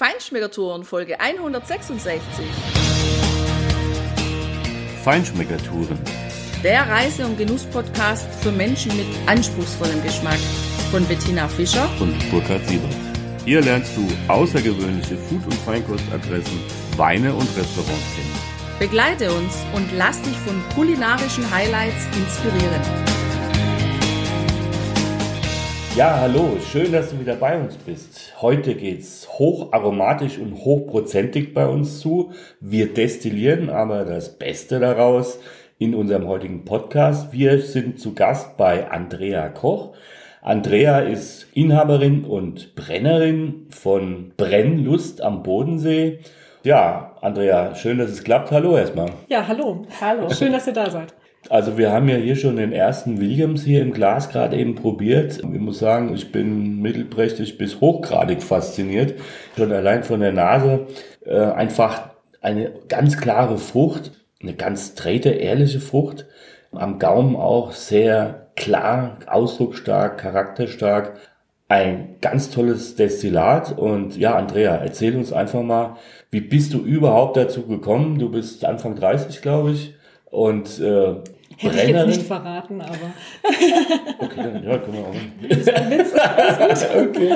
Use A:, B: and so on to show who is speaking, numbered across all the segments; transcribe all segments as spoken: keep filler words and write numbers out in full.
A: Feinschmeckertouren Folge hundertsechsundsechzig.
B: Feinschmeckertouren.
A: Der Reise- und Genuss-Podcast für Menschen mit anspruchsvollem Geschmack von Bettina Fischer
B: und Burkhard Siebert. Hier lernst du außergewöhnliche Food- und Feinkostadressen, Weine und Restaurants kennen.
A: Begleite uns und lass dich von kulinarischen Highlights inspirieren.
B: Ja, hallo, schön, dass du wieder bei uns bist. Heute geht's hocharomatisch und hochprozentig bei uns zu. Wir destillieren aber das Beste daraus in unserem heutigen Podcast. Wir sind zu Gast bei Andrea Koch. Andrea ist Inhaberin und Brennerin von Brennlust am Bodensee. Ja, Andrea, schön, dass es klappt. Hallo erstmal.
C: Ja, hallo. Hallo. Schön, dass ihr da seid.
B: Also wir haben ja hier schon den ersten Williams hier im Glas gerade eben probiert. Ich muss sagen, ich bin mittelprächtig bis hochgradig fasziniert. Schon allein von der Nase. Äh, einfach eine ganz klare Frucht, eine ganz straighte, ehrliche Frucht. Am Gaumen auch sehr klar, ausdrucksstark, charakterstark. Ein ganz tolles Destillat. Und ja, Andrea, erzähl uns einfach mal, wie bist du überhaupt dazu gekommen? Du bist Anfang dreißig, glaube ich. Und äh,
C: hätte ich jetzt nicht verraten, aber
B: okay, dann, ja, können wir auch. Das ist ein Witz. Okay.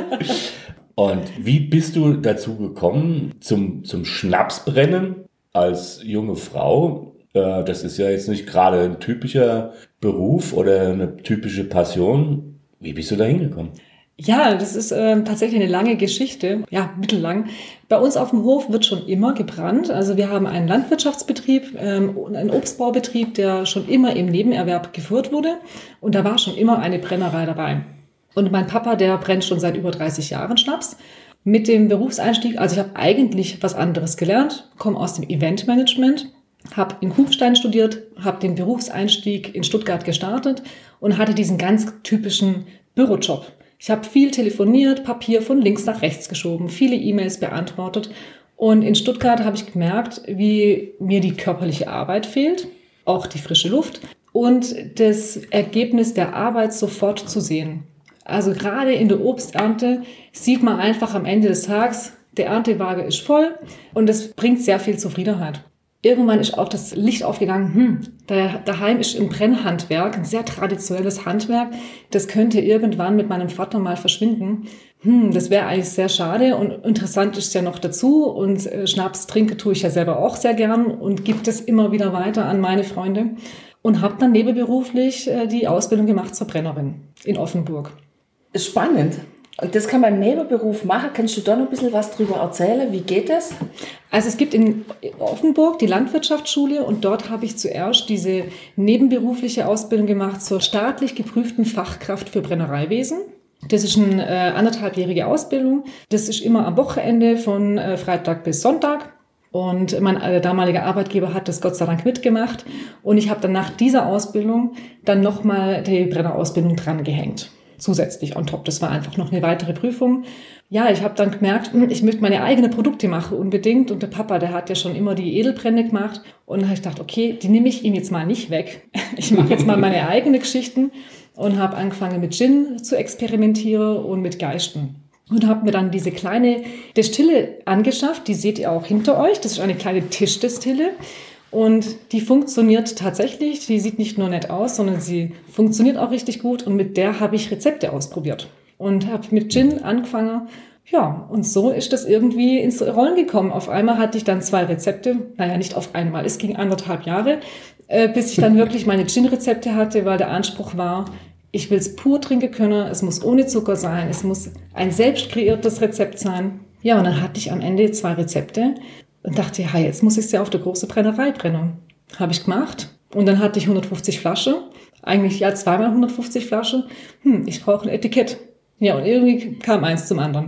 B: Und wie bist du dazu gekommen zum zum Schnapsbrennen als junge Frau? Äh, das ist ja jetzt nicht gerade ein typischer Beruf oder eine typische Passion. Wie bist du da hingekommen?
C: Ja, das ist äh, tatsächlich eine lange Geschichte, ja, mittellang. Bei uns auf dem Hof wird schon immer gebrannt. Also wir haben einen Landwirtschaftsbetrieb, ähm, einen Obstbaubetrieb, der schon immer im Nebenerwerb geführt wurde. Und da war schon immer eine Brennerei dabei. Und mein Papa, der brennt schon seit über dreißig Jahren Schnaps. Mit dem Berufseinstieg, also ich habe eigentlich was anderes gelernt, komme aus dem Eventmanagement, habe in Kufstein studiert, habe den Berufseinstieg in Stuttgart gestartet und hatte diesen ganz typischen Bürojob. Ich habe viel telefoniert, Papier von links nach rechts geschoben, viele E-Mails beantwortet. Und in Stuttgart habe ich gemerkt, wie mir die körperliche Arbeit fehlt, auch die frische Luft und das Ergebnis der Arbeit sofort zu sehen. Also gerade in der Obsternte sieht man einfach am Ende des Tages, der Erntewaage ist voll und es bringt sehr viel Zufriedenheit. Irgendwann ist auch das Licht aufgegangen, hm, da, daheim ist ein Brennhandwerk, ein sehr traditionelles Handwerk, das könnte irgendwann mit meinem Vater mal verschwinden. Hm, das wäre eigentlich sehr schade und interessant ist ja noch dazu und äh, Schnaps trinken tue ich ja selber auch sehr gern und gebe das immer wieder weiter an meine Freunde und habe dann nebenberuflich äh, die Ausbildung gemacht zur Brennerin in Offenburg.
A: Spannend. Und das kann man im Nebenberuf machen. Kannst du da noch ein bisschen was drüber erzählen? Wie geht das?
C: Also es gibt in Offenburg die Landwirtschaftsschule und dort habe ich zuerst diese nebenberufliche Ausbildung gemacht zur staatlich geprüften Fachkraft für Brennereiwesen. Das ist eine äh, anderthalbjährige Ausbildung. Das ist immer am Wochenende von äh, Freitag bis Sonntag. Und mein äh, damaliger Arbeitgeber hat das Gott sei Dank mitgemacht. Und ich habe dann nach dieser Ausbildung dann nochmal die Brennerausbildung dran gehängt. Zusätzlich on top. Das war einfach noch eine weitere Prüfung. Ja, ich habe dann gemerkt, ich möchte meine eigenen Produkte machen unbedingt. Und der Papa, der hat ja schon immer die Edelbrände gemacht. Und dann habe ich gedacht, okay, die nehme ich ihm jetzt mal nicht weg. Ich mache jetzt mal meine eigenen Geschichten und habe angefangen mit Gin zu experimentieren und mit Geisten. Und habe mir dann diese kleine Destille angeschafft. Die seht ihr auch hinter euch. Das ist eine kleine Tischdestille. Und die funktioniert tatsächlich, die sieht nicht nur nett aus, sondern sie funktioniert auch richtig gut. Und mit der habe ich Rezepte ausprobiert und habe mit Gin angefangen. Ja, und so ist das irgendwie ins Rollen gekommen. Auf einmal hatte ich dann zwei Rezepte, naja, nicht auf einmal, es ging anderthalb Jahre, äh, bis ich dann wirklich meine Gin-Rezepte hatte, weil der Anspruch war, ich will es pur trinken können, es muss ohne Zucker sein, es muss ein selbst kreiertes Rezept sein. Ja, und dann hatte ich am Ende zwei Rezepte. Und dachte, ja, jetzt muss ich es ja auf der großen Brennerei brennen. Habe ich gemacht. Und dann hatte ich hundertfünfzig Flaschen. Eigentlich ja zweimal hundertfünfzig Flaschen. Hm, ich brauche ein Etikett. Ja, und irgendwie kam eins zum anderen.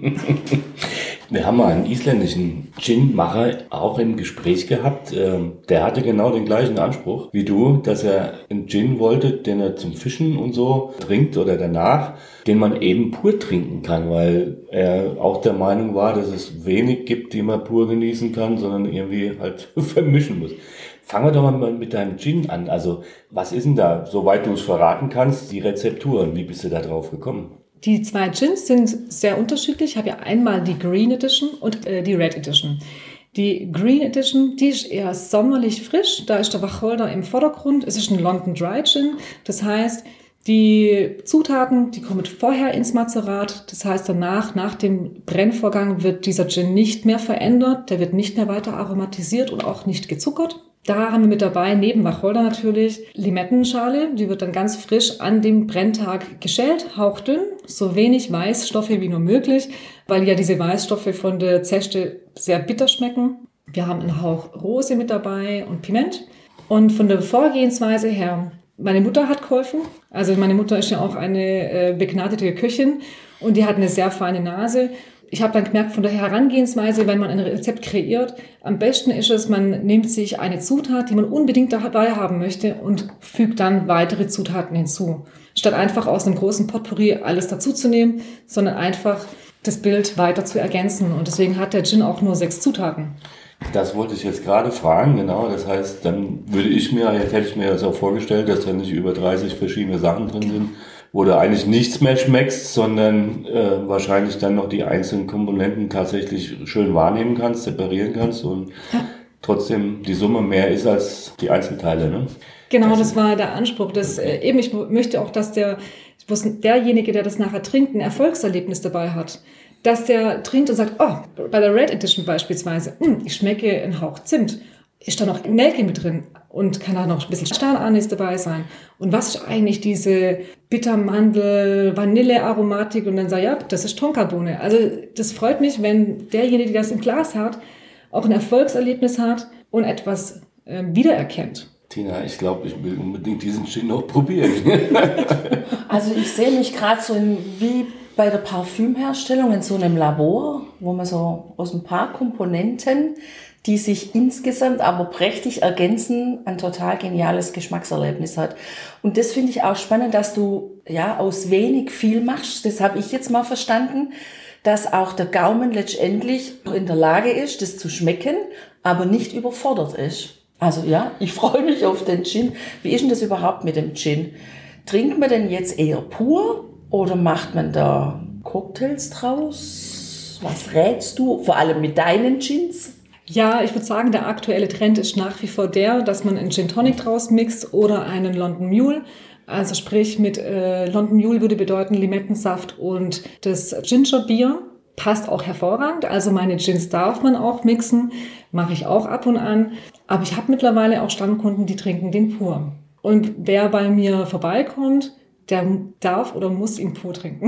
B: Wir haben mal einen isländischen Gin-Macher auch im Gespräch gehabt. Der hatte genau den gleichen Anspruch wie du, dass er einen Gin wollte, den er zum Fischen und so trinkt oder danach, den man eben pur trinken kann, weil er auch der Meinung war, dass es wenig gibt, die man pur genießen kann, sondern irgendwie halt vermischen muss. Fangen wir doch mal mit deinem Gin an. Also was ist denn da, soweit du es verraten kannst, die Rezeptur und wie bist du da drauf gekommen?
C: Die zwei Gins sind sehr unterschiedlich. Ich habe ja einmal die Green Edition und äh, die Red Edition. Die Green Edition, die ist eher sommerlich frisch. Da ist der Wacholder im Vordergrund. Es ist ein London Dry Gin. Das heißt, die Zutaten, die kommen vorher ins Mazerat. Das heißt, danach, nach dem Brennvorgang, wird dieser Gin nicht mehr verändert. Der wird nicht mehr weiter aromatisiert und auch nicht gezuckert. Da haben wir mit dabei, neben Wacholder natürlich, Limettenschale. Die wird dann ganz frisch an dem Brenntag geschält, hauchdünn, so wenig Weißstoffe wie nur möglich, weil ja diese Weißstoffe von der Zeste sehr bitter schmecken. Wir haben einen Hauch Rose mit dabei und Piment. Und von der Vorgehensweise her, meine Mutter hat geholfen. Also meine Mutter ist ja auch eine äh, begnadete Köchin und die hat eine sehr feine Nase. Ich habe dann gemerkt, von der Herangehensweise, wenn man ein Rezept kreiert, am besten ist es, man nimmt sich eine Zutat, die man unbedingt dabei haben möchte und fügt dann weitere Zutaten hinzu. Statt einfach aus einem großen Potpourri alles dazuzunehmen, sondern einfach das Bild weiter zu ergänzen. Und deswegen hat der Gin auch nur sechs Zutaten.
B: Das wollte ich jetzt gerade fragen, genau. Das heißt, dann würde ich mir, jetzt hätte ich mir das auch vorgestellt, dass da nicht über dreißig verschiedene Sachen drin sind, wo du eigentlich nichts mehr schmeckst, sondern äh, wahrscheinlich dann noch die einzelnen Komponenten tatsächlich schön wahrnehmen kannst, separieren kannst und ja. trotzdem die Summe mehr ist als die Einzelteile, ne?
C: Genau, das, das war der Anspruch. Dass, äh, eben, ich möchte auch, dass der, derjenige, der das nachher trinkt, ein Erfolgserlebnis dabei hat. Dass der trinkt und sagt, oh, bei der Red Edition beispielsweise, ich schmecke einen Hauch Zimt. Ist da noch Nelke mit drin? Und kann da noch ein bisschen Stahranis dabei sein? Und was ist eigentlich diese Bittermandel-Vanille-Aromatik? Und dann sagt ja, das ist Tonkabohne. Also das freut mich, wenn derjenige, der das im Glas hat, auch ein Erfolgserlebnis hat und etwas äh, wiedererkennt.
B: Tina, ich glaube, ich will unbedingt diesen Gin noch probieren.
D: Also ich sehe mich gerade so in, wie bei der Parfümherstellung in so einem Labor, wo man so aus ein paar Komponenten, die sich insgesamt aber prächtig ergänzen, ein total geniales Geschmackserlebnis hat. Und das finde ich auch spannend, dass du ja aus wenig viel machst. Das habe ich jetzt mal verstanden, dass auch der Gaumen letztendlich in der Lage ist, das zu schmecken, aber nicht überfordert ist. Also ja, ich freue mich auf den Gin. Wie ist denn das überhaupt mit dem Gin? Trinkt man den jetzt eher pur oder macht man da Cocktails draus? Was rätst du, vor allem mit deinen Gins?
C: Ja, ich würde sagen, der aktuelle Trend ist nach wie vor der, dass man einen Gin Tonic draus mixt oder einen London Mule. Also sprich, mit äh, London Mule würde bedeuten Limettensaft und das Gingerbier. Passt auch hervorragend. Also meine Gins darf man auch mixen, mache ich auch ab und an. Aber ich habe mittlerweile auch Stammkunden, die trinken den pur. Und wer bei mir vorbeikommt, der darf oder muss ihn pur trinken.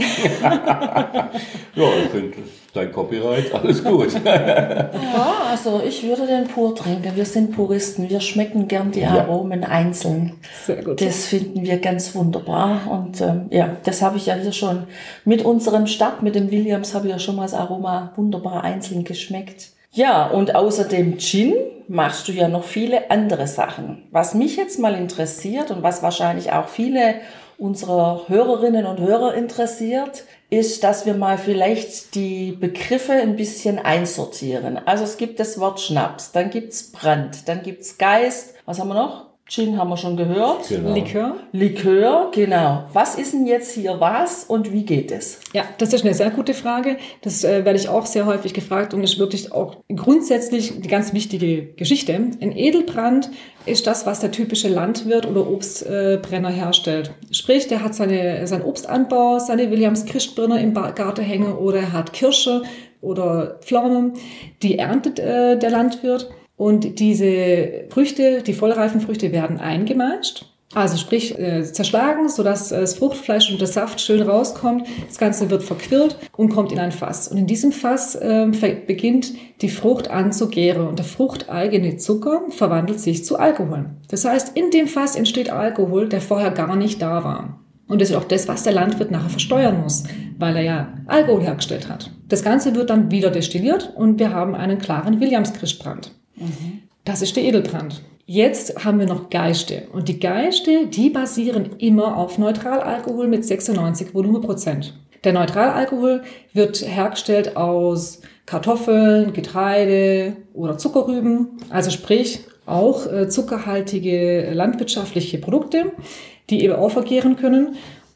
B: Ja, ich finde, das ist dein Copyright, alles gut.
D: Ja, also ich würde den pur trinken. Wir sind Puristen, wir schmecken gern die Aromen ja. einzeln. Sehr gut. Das finden wir ganz wunderbar. Und ähm, ja, das habe ich ja hier schon mit unserem Start, mit dem Williams, habe ich ja schon mal das Aroma wunderbar einzeln geschmeckt. Ja, und außer dem Gin machst du ja noch viele andere Sachen. Was mich jetzt mal interessiert und was wahrscheinlich auch viele unserer Hörerinnen und Hörer interessiert, ist, dass wir mal vielleicht die Begriffe ein bisschen einsortieren. Also es gibt das Wort Schnaps, dann gibt's Brand, dann gibt's Geist. Was haben wir noch? Gin haben wir schon gehört.
C: Genau. Likör.
D: Likör, genau. Was ist denn jetzt hier was und wie geht es?
C: Ja, das ist eine sehr gute Frage. Das äh, werde ich auch sehr häufig gefragt und ist wirklich auch grundsätzlich eine ganz wichtige Geschichte. Ein Edelbrand ist das, was der typische Landwirt oder Obstbrenner äh, herstellt. Sprich, der hat seine, seinen Obstanbau, seine Williams-Christbirner im Garten hängen oder er hat Kirsche oder Pflaumen. Die erntet äh, der Landwirt. Und diese Früchte, die vollreifen Früchte, werden eingemeischt, also sprich äh, zerschlagen, sodass äh, das Fruchtfleisch und der Saft schön rauskommt. Das Ganze wird verquirlt und kommt in ein Fass. Und in diesem Fass äh, beginnt die Frucht an zu gären. Und der fruchteigene Zucker verwandelt sich zu Alkohol. Das heißt, in dem Fass entsteht Alkohol, der vorher gar nicht da war. Und das ist auch das, was der Landwirt nachher versteuern muss, weil er ja Alkohol hergestellt hat. Das Ganze wird dann wieder destilliert und wir haben einen klaren Williams-Christbrand. Das ist der Edelbrand. Jetzt haben wir noch Geiste. Und die Geiste, die basieren immer auf Neutralalkohol mit sechsundneunzig Volumenprozent. Der Neutralalkohol wird hergestellt aus Kartoffeln, Getreide oder Zuckerrüben. Also sprich auch äh, zuckerhaltige landwirtschaftliche Produkte, die eben auch vergären können.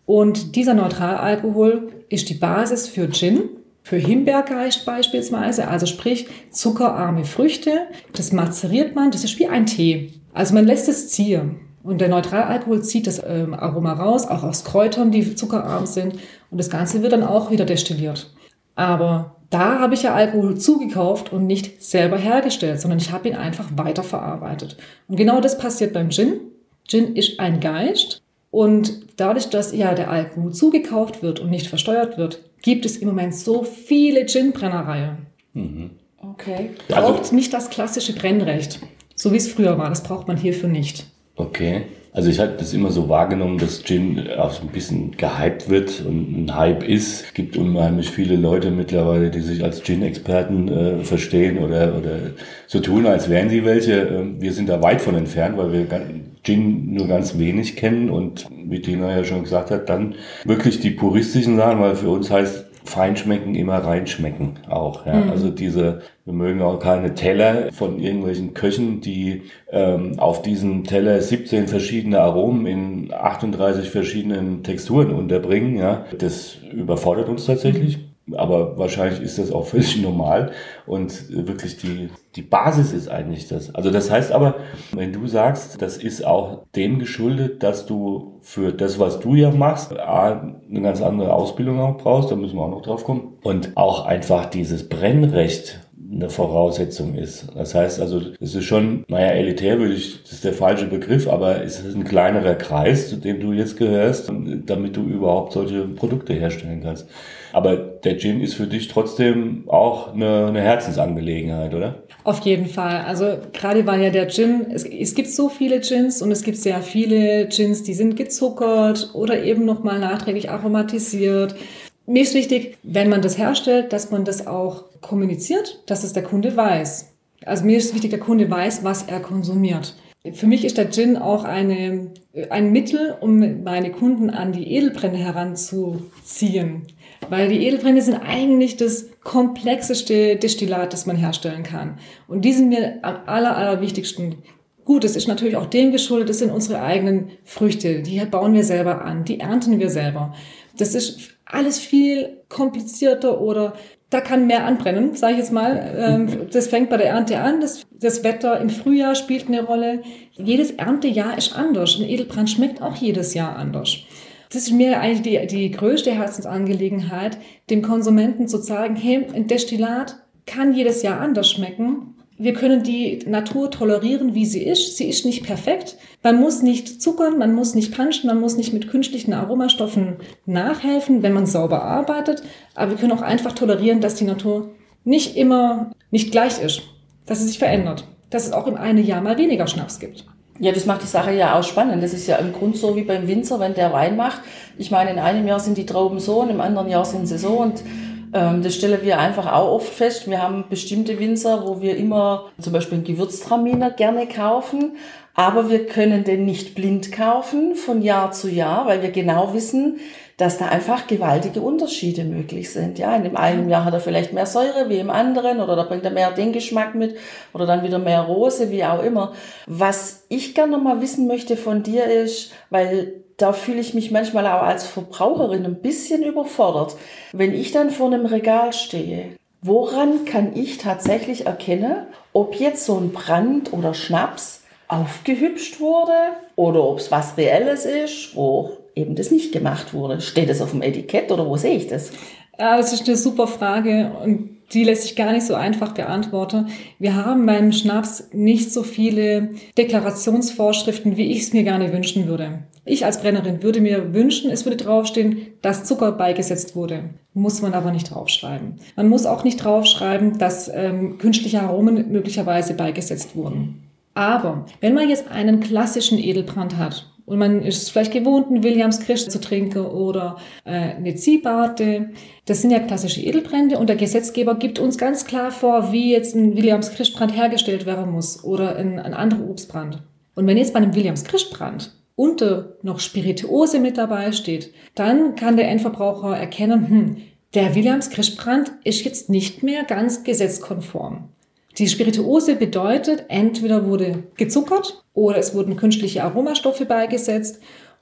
C: Und dieser Neutralalkohol ist die Basis für Gin, für Himbeergeist beispielsweise, also sprich zuckerarme Früchte. Das mazeriert man, das ist wie ein Tee. Also man lässt es ziehen. Und der Neutralalkohol zieht das ähm, Aroma raus, auch aus Kräutern, die zuckerarm sind. Und das Ganze wird dann auch wieder destilliert. Aber da habe ich ja Alkohol zugekauft und nicht selber hergestellt, sondern ich habe ihn einfach weiterverarbeitet. Und genau das passiert beim Gin. Gin ist ein Geist. Und dadurch, dass ja der Alkohol zugekauft wird und nicht versteuert wird, gibt es im Moment so viele Gin-Brennereien.
B: Mhm.
D: Okay.
C: Braucht
B: Also,
C: nicht das klassische Brennrecht, so wie es früher war. Das braucht man hierfür nicht.
B: okay. Also ich hatte das immer so wahrgenommen, dass Gin auch so ein bisschen gehypt wird und ein Hype ist. Es gibt unheimlich viele Leute mittlerweile, die sich als Gin-Experten äh, verstehen oder, oder so tun, als wären sie welche. Wir sind da weit von entfernt, weil wir Gin nur ganz wenig kennen und wie Tina ja schon gesagt hat, dann wirklich die puristischen Sachen, weil für uns heißt Feinschmecken immer reinschmecken auch. Ja. Mhm. Also diese, wir mögen auch keine Teller von irgendwelchen Köchen, die ähm, auf diesem Teller siebzehn verschiedene Aromen in achtunddreißig verschiedenen Texturen unterbringen. Ja. Das überfordert uns tatsächlich. Aber wahrscheinlich ist das auch völlig normal und wirklich die, die Basis ist eigentlich das. Also das heißt aber, wenn du sagst, das ist auch dem geschuldet, dass du für das, was du ja machst, A, eine ganz andere Ausbildung auch brauchst, da müssen wir auch noch drauf kommen, und auch einfach dieses Brennrecht eine Voraussetzung ist. Das heißt also, es ist schon, naja, elitär würde ich, das ist der falsche Begriff, aber es ist ein kleinerer Kreis, zu dem du jetzt gehörst, damit du überhaupt solche Produkte herstellen kannst. Aber der Gin ist für dich trotzdem auch eine, eine Herzensangelegenheit, oder?
C: Auf jeden Fall. Also gerade weil ja der Gin, es, es gibt so viele Gins und es gibt sehr viele Gins, die sind gezuckert oder eben nochmal nachträglich aromatisiert. Mir ist wichtig, wenn man das herstellt, dass man das auch kommuniziert, dass es der Kunde weiß. Also mir ist wichtig, der Kunde weiß, was er konsumiert. Für mich ist der Gin auch eine, ein Mittel, um meine Kunden an die Edelbrände heranzuziehen. Weil die Edelbrände sind eigentlich das komplexeste Destillat, das man herstellen kann. Und die sind mir am aller, allerwichtigsten. Gut, das ist natürlich auch dem geschuldet, das sind unsere eigenen Früchte. Die bauen wir selber an, die ernten wir selber. Das ist alles viel komplizierter oder da kann mehr anbrennen, sage ich jetzt mal. Das fängt bei der Ernte an. Das, das Wetter im Frühjahr spielt eine Rolle. Jedes Erntejahr ist anders. Ein Edelbrand schmeckt auch jedes Jahr anders. Das ist mir eigentlich die, die größte Herzensangelegenheit, dem Konsumenten zu sagen, hey, ein Destillat kann jedes Jahr anders schmecken. Wir können die Natur tolerieren, wie sie ist. Sie ist nicht perfekt. Man muss nicht zuckern, man muss nicht punchen, man muss nicht mit künstlichen Aromastoffen nachhelfen, wenn man sauber arbeitet. Aber wir können auch einfach tolerieren, dass die Natur nicht immer nicht gleich ist, dass sie sich verändert, dass es auch im einen Jahr mal weniger Schnaps gibt.
D: Ja, das macht die Sache ja auch spannend. Das ist ja im Grunde so wie beim Winzer, wenn der Wein macht. Ich meine, in einem Jahr sind die Trauben so und im anderen Jahr sind sie so und ähm, das stellen wir einfach auch oft fest. Wir haben bestimmte Winzer, wo wir immer zum Beispiel einen Gewürztraminer gerne kaufen, aber wir können den nicht blind kaufen von Jahr zu Jahr, weil wir genau wissen, dass da einfach gewaltige Unterschiede möglich sind. Ja, in dem einen Jahr hat er vielleicht mehr Säure wie im anderen oder da bringt er mehr den Geschmack mit oder dann wieder mehr Rose, wie auch immer. Was ich gerne noch mal wissen möchte von dir ist, weil da fühle ich mich manchmal auch als Verbraucherin ein bisschen überfordert. Wenn ich dann vor einem Regal stehe, woran kann ich tatsächlich erkennen, ob jetzt so ein Brand oder Schnaps aufgehübscht wurde oder ob es was Reelles ist, wo eben das nicht gemacht wurde. Steht es auf dem Etikett oder wo sehe ich das?
C: Ja, das ist eine super Frage und die lässt sich gar nicht so einfach beantworten. Wir haben beim Schnaps nicht so viele Deklarationsvorschriften, wie ich es mir gerne wünschen würde. Ich als Brennerin würde mir wünschen, es würde draufstehen, dass Zucker beigesetzt wurde. Muss man aber nicht draufschreiben. Man muss auch nicht draufschreiben, dass ähm, künstliche Aromen möglicherweise beigesetzt wurden. Aber wenn man jetzt einen klassischen Edelbrand hat, und man ist vielleicht gewohnt, einen Williams Krisch zu trinken oder äh, eine Ziehbarte. Das sind ja klassische Edelbrände und der Gesetzgeber gibt uns ganz klar vor, wie jetzt ein Williams Krischbrand hergestellt werden muss oder ein, ein anderer Obstbrand. Und wenn jetzt bei einem Williams Krischbrand unter noch Spirituose mit dabei steht, dann kann der Endverbraucher erkennen, hm, der Williams Krischbrand ist jetzt nicht mehr ganz gesetzkonform. Die Spirituose bedeutet, entweder wurde gezuckert oder es wurden künstliche Aromastoffe beigesetzt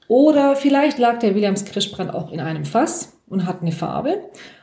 C: Oder vielleicht lag der Williams-Christbrand auch in einem Fass und hat eine Farbe.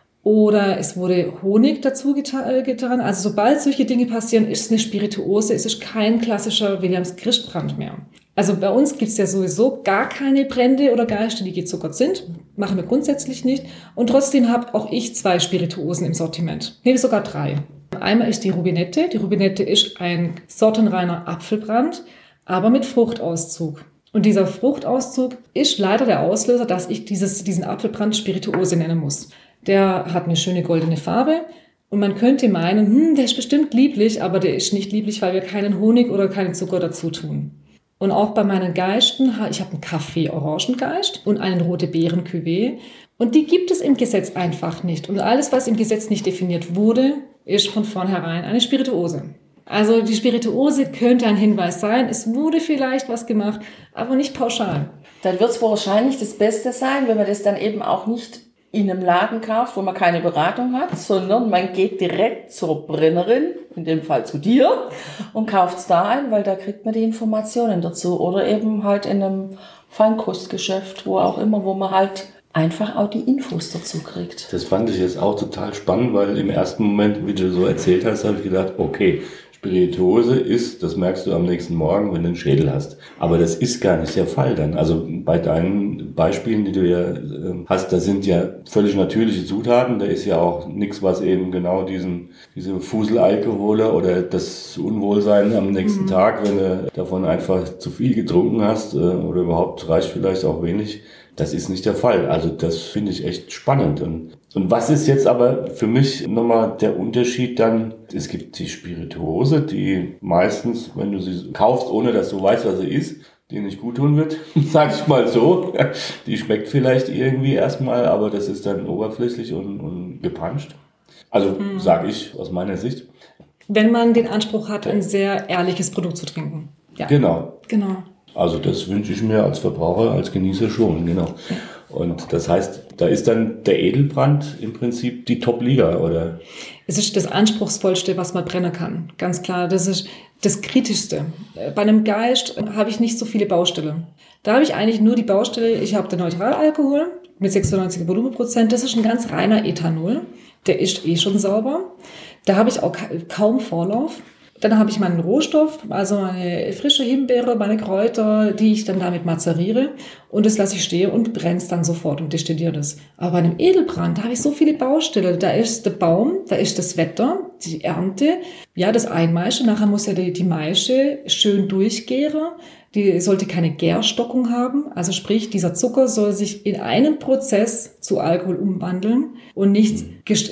C: Oder es wurde Honig dazu getan. Also sobald solche Dinge passieren, ist es eine Spirituose, es ist kein klassischer Williams-Christbrand mehr. Also bei uns gibt es ja sowieso gar keine Brände oder Geiste, die gezuckert sind. Machen wir grundsätzlich nicht. Und trotzdem habe auch ich zwei Spirituosen im Sortiment. Nee, sogar drei. Einmal ist die Rubinette. Die Rubinette ist ein sortenreiner Apfelbrand, aber mit Fruchtauszug. Und dieser Fruchtauszug ist leider der Auslöser, dass ich dieses, diesen Apfelbrand Spirituose nennen muss. Der hat eine schöne goldene Farbe und man könnte meinen, hm, der ist bestimmt lieblich, aber der ist nicht lieblich, weil wir keinen Honig oder keinen Zucker dazu tun. Und auch bei meinen Geisten, ich habe einen Kaffee-Orangengeist und einen Rote-Beeren-Cuvée und die gibt es im Gesetz einfach nicht. Und alles, was im Gesetz nicht definiert wurde, ist von vornherein eine Spirituose. Also die Spirituose könnte ein Hinweis sein, es wurde vielleicht was gemacht, aber nicht pauschal.
D: Dann wird es wahrscheinlich das Beste sein, wenn man das dann eben auch nicht in einem Laden kauft, wo man keine Beratung hat, sondern man geht direkt zur Brennerin, in dem Fall zu dir, und kauft es da ein, weil da kriegt man die Informationen dazu. Oder eben halt in einem Feinkostgeschäft, wo auch immer, wo man halt einfach auch die Infos dazu kriegt.
B: Das fand ich jetzt auch total spannend, weil im ersten Moment, wie du so erzählt hast, habe ich gedacht, okay, Spirituose ist, das merkst du am nächsten Morgen, wenn du einen Schädel hast. Aber das ist gar nicht der Fall dann. Also bei deinen Beispielen, die du ja hast, da sind ja völlig natürliche Zutaten. Da ist ja auch nichts, was eben genau diesen, diese Fuselalkohole oder das Unwohlsein am nächsten mhm. Tag, wenn du davon einfach zu viel getrunken hast oder überhaupt reicht vielleicht auch wenig. Das ist nicht der Fall. Also das finde ich echt spannend. Und, und was ist jetzt aber für mich nochmal der Unterschied dann? Es gibt die Spirituose, die meistens, wenn du sie kaufst, ohne dass du weißt, was sie ist, die nicht gut tun wird, sag ich mal so. Die schmeckt vielleicht irgendwie erstmal, aber das ist dann oberflächlich und, und gepanscht. Also mhm. sage ich aus meiner Sicht.
C: Wenn man den Anspruch hat, ein sehr ehrliches Produkt zu trinken. Ja.
B: Genau.
C: Genau.
B: Also das wünsche ich mir als Verbraucher, als Genießer schon, genau. Und das heißt, da ist dann der Edelbrand im Prinzip die Top-Liga, oder?
C: Es ist das Anspruchsvollste, was man brennen kann. Ganz klar, das ist das Kritischste. Bei einem Geist habe ich nicht so viele Baustellen. Da habe ich eigentlich nur die Baustelle, ich habe den Neutralalkohol mit sechsundneunzig Volumenprozent, das ist ein ganz reiner Ethanol. Der ist eh schon sauber. Da habe ich auch kaum Vorlauf. Dann habe ich meinen Rohstoff, also meine frische Himbeere, meine Kräuter, die ich dann damit mazeriere und das lasse ich stehen und brenne es dann sofort und destilliere das. Aber bei einem Edelbrand, da habe ich so viele Baustellen. Da ist der Baum, da ist das Wetter, die Ernte, ja, das Einmaischen. Nachher muss ja die, die Maische schön durchgären. Die sollte keine Gärstockung haben. Also sprich, dieser Zucker soll sich in einem Prozess zu Alkohol umwandeln und nicht,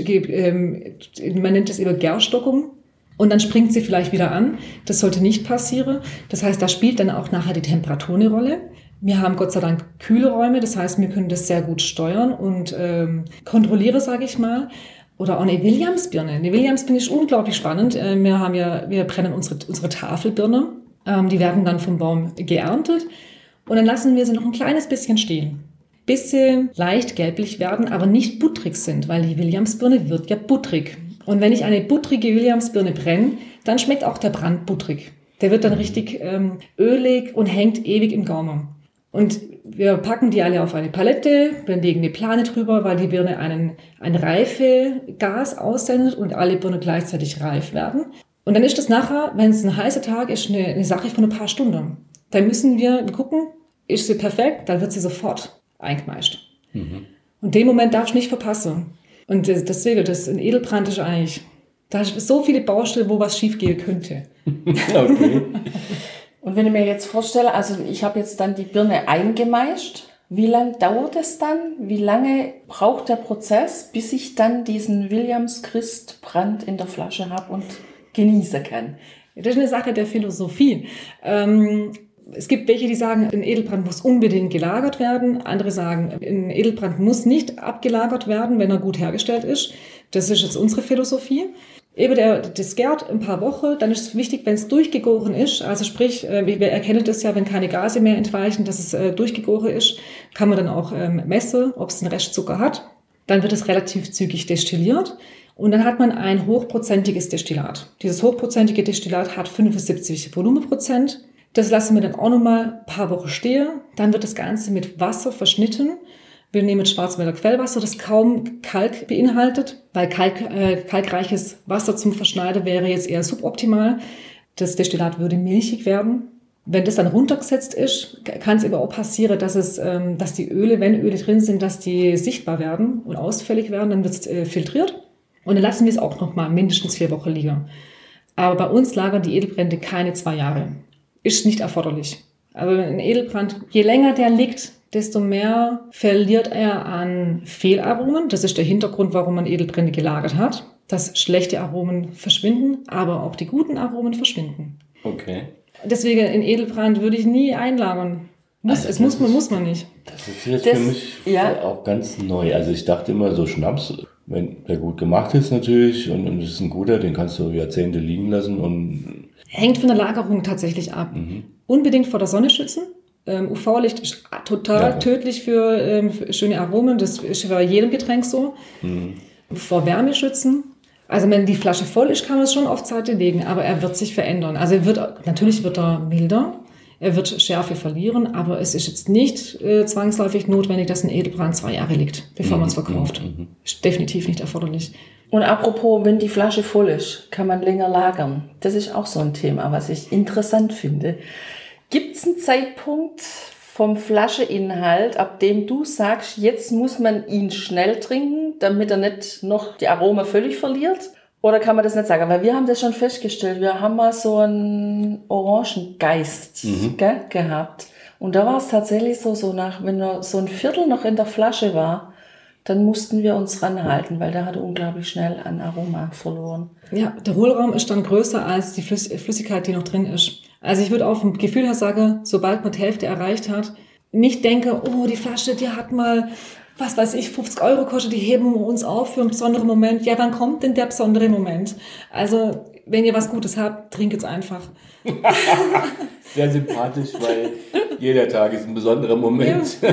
C: ähm, man nennt es immer Gärstockung. Und dann springt sie vielleicht wieder an. Das sollte nicht passieren. Das heißt, da spielt dann auch nachher die Temperatur eine Rolle. Wir haben Gott sei Dank kühle Räume. Das heißt, wir können das sehr gut steuern und ähm, kontrollieren, sage ich mal. Oder auch eine Williamsbirne. Eine Williamsbirne ist unglaublich spannend. Wir haben ja, wir brennen unsere, unsere Tafelbirne. Ähm, die werden dann vom Baum geerntet. Und dann lassen wir sie noch ein kleines bisschen stehen. Bis sie leicht gelblich werden, aber nicht buttrig sind, weil die Williamsbirne wird ja buttrig. Und wenn ich eine buttrige Williamsbirne brenne, dann schmeckt auch der Brand buttrig. Der wird dann richtig ähm, ölig und hängt ewig im Gaumen. Und wir packen die alle auf eine Palette, wir legen eine Plane drüber, weil die Birne einen, ein Reifegas aussendet und alle Birnen gleichzeitig reif werden. Und dann ist das nachher, wenn es ein heißer Tag ist, eine, eine Sache von ein paar Stunden. Dann müssen wir gucken, ist sie perfekt, dann wird sie sofort eingemeischt. Mhm. Und den Moment darfst du nicht verpassen. Und deswegen, das ein Edelbrand ist eigentlich, da ist so viele Baustellen, wo was schiefgehen könnte.
B: Okay.
D: Und wenn ich mir jetzt vorstelle, also ich habe jetzt dann die Birne eingemeischt, wie lange dauert es dann? Wie lange braucht der Prozess, bis ich dann diesen Williams-Christbrand in der Flasche habe und genießen kann?
C: Das ist eine Sache der Philosophie. Ähm, Es gibt welche, die sagen, ein Edelbrand muss unbedingt gelagert werden. Andere sagen, ein Edelbrand muss nicht abgelagert werden, wenn er gut hergestellt ist. Das ist jetzt unsere Philosophie. Eben der, das gärt ein paar Wochen, dann ist es wichtig, wenn es durchgegoren ist. Also sprich, wir erkennen das ja, wenn keine Gase mehr entweichen, dass es durchgegoren ist, kann man dann auch messen, ob es einen Restzucker hat. Dann wird es relativ zügig destilliert. Und dann hat man ein hochprozentiges Destillat. Dieses hochprozentige Destillat hat fünfundsiebzig Volumenprozent. Das lassen wir dann auch nochmal ein paar Wochen stehen. Dann wird das Ganze mit Wasser verschnitten. Wir nehmen Schwarzwälder Quellwasser, das kaum Kalk beinhaltet, weil Kalk, äh, kalkreiches Wasser zum Verschneiden wäre jetzt eher suboptimal. Das Destillat würde milchig werden. Wenn das dann runtergesetzt ist, kann es aber auch passieren, dass, es, ähm, dass die Öle, wenn Öle drin sind, dass die sichtbar werden und ausfällig werden. Dann wird es äh, filtriert und dann lassen wir es auch noch mal mindestens vier Wochen liegen. Aber bei uns lagern die Edelbrände keine zwei Jahre. Ist nicht erforderlich. Also ein Edelbrand, je länger der liegt, desto mehr verliert er an Fehlaromen. Das ist der Hintergrund, warum man Edelbrände gelagert hat. Dass schlechte Aromen verschwinden, aber auch die guten Aromen verschwinden.
B: Okay.
C: Deswegen in Edelbrand würde ich nie einlagern. Muss, also es muss man, muss man nicht.
B: Das ist jetzt
D: das,
B: für mich
D: ja.
B: auch ganz neu. Also ich dachte immer so Schnaps, wenn der gut gemacht ist natürlich und, und es ist ein guter, den kannst du Jahrzehnte liegen lassen. Und
C: hängt von der Lagerung tatsächlich ab. Mhm. Unbedingt vor der Sonne schützen. Ähm, U V-Licht ist total ja. tödlich für, ähm, für schöne Aromen. Das ist bei jedem Getränk so. Mhm. Vor Wärme schützen. Also wenn die Flasche voll ist, kann man es schon auf Seite legen, aber er wird sich verändern. Also er wird, natürlich wird er milder, er wird Schärfe verlieren, aber es ist jetzt nicht äh, zwangsläufig notwendig, dass ein Edelbrand zwei Jahre liegt, bevor mhm. man es verkauft. Mhm. Ist definitiv nicht erforderlich.
D: Und apropos, wenn die Flasche voll ist, kann man länger lagern. Das ist auch so ein Thema, was ich interessant finde. Gibt es einen Zeitpunkt vom Flascheninhalt, ab dem du sagst, jetzt muss man ihn schnell trinken, damit er nicht noch die Aromen völlig verliert? Oder kann man das nicht sagen? Weil wir haben das schon festgestellt, wir haben mal so einen Orangengeist mhm. gell, gehabt. Und da war es tatsächlich so, so nach, wenn er so ein Viertel noch in der Flasche war, dann mussten wir uns ranhalten, weil der hatte unglaublich schnell an Aroma verloren.
C: Ja, der Hohlraum ist dann größer als die Flüssigkeit, die noch drin ist. Also ich würde auch vom Gefühl her sagen, sobald man die Hälfte erreicht hat, nicht denke, oh, die Flasche, die hat mal, was weiß ich, fünfzig Euro kostet, die heben wir uns auf für einen besonderen Moment. Ja, wann kommt denn der besondere Moment? Also, wenn ihr was Gutes habt, trinkt es einfach.
B: Sehr sympathisch, weil jeder Tag ist ein besonderer Moment. Ja.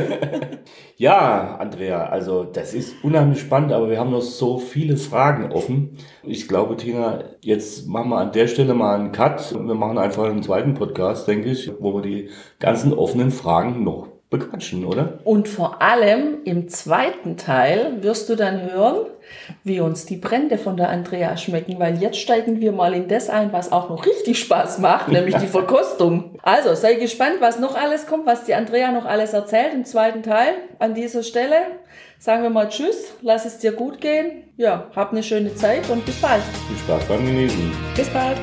B: Ja, Andrea, also das ist unheimlich spannend, aber wir haben noch so viele Fragen offen. Ich glaube, Tina, jetzt machen wir an der Stelle mal einen Cut und wir machen einfach einen zweiten Podcast, denke ich, wo wir die ganzen offenen Fragen noch bequatschen, oder?
D: Und vor allem im zweiten Teil wirst du dann hören, wie uns die Brände von der Andrea schmecken, weil jetzt steigen wir mal in das ein, was auch noch richtig Spaß macht, nämlich die Verkostung. Also sei gespannt, was noch alles kommt, was die Andrea noch alles erzählt im zweiten Teil. An dieser Stelle sagen wir mal Tschüss, lass es dir gut gehen. Ja, hab eine schöne Zeit und bis bald.
B: Viel Spaß beim Genießen.
C: Bis bald.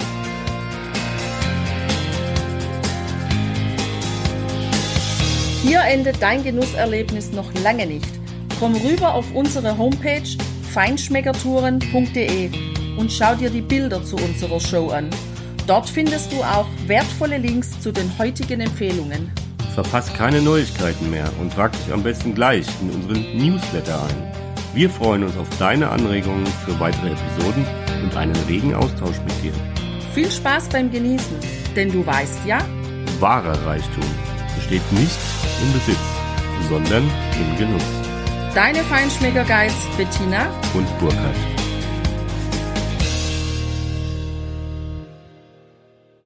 A: Hier endet dein Genusserlebnis noch lange nicht. Komm rüber auf unsere Homepage feinschmeckertouren punkt de und schau dir die Bilder zu unserer Show an. Dort findest du auch wertvolle Links zu den heutigen Empfehlungen.
B: Verpasst keine Neuigkeiten mehr und trag dich am besten gleich in unseren Newsletter ein. Wir freuen uns auf deine Anregungen für weitere Episoden und einen regen Austausch mit dir.
A: Viel Spaß beim Genießen, denn du weißt ja,
B: wahrer Reichtum besteht nicht im Besitz, sondern im Genuss.
A: Deine Feinschmecker-Guides Bettina
B: und Burkhard.